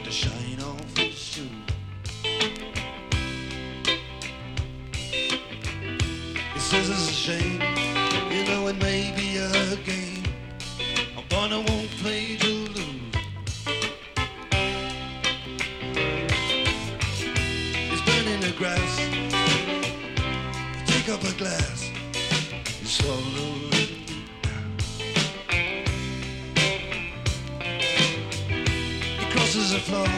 the shine off his shoe. He says it's a shame, you know it may be a game, but I won't play to lose. He's burning the grass, take up a glass, you swallow it. He crosses the floor,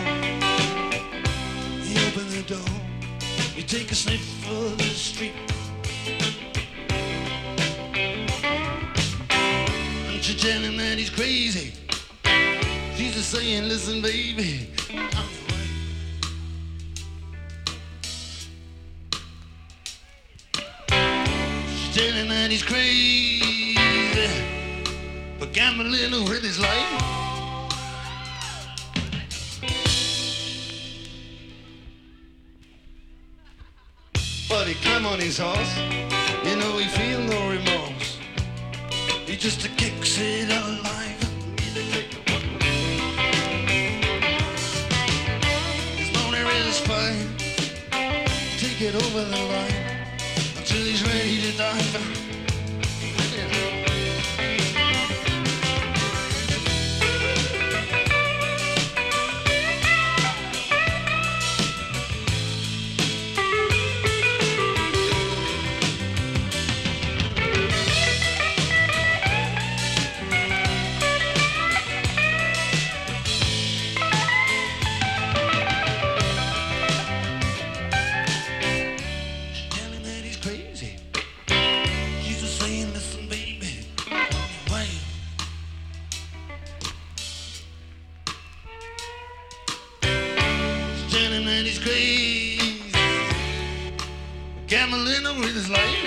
he opens the door, you take a sniff of the street. She's telling that he's crazy. She's just saying, listen, baby, I'm right. She's telling that he's crazy for gambling with his life. But he climb on his horse, you know he feel no remorse. He just kicks it alive. His motor is fine. Take it over the line until he's ready to dive. And he's crazy, gambling with his life.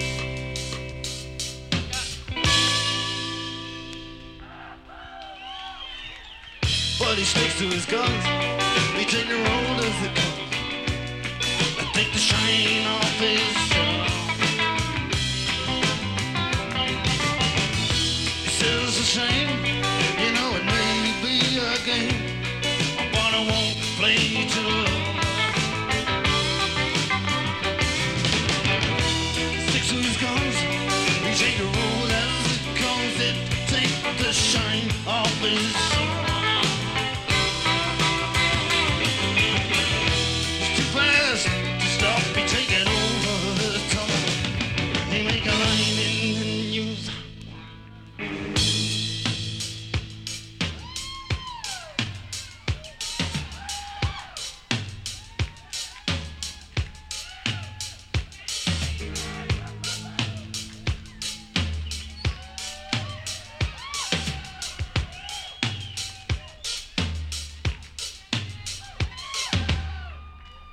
But he sticks to his guns. He take the road as it comes and take the shine off his sun. He says it's a shame, you know it may be a game, but I won't play to it. Take the road as it comes, it take the shine off his soul.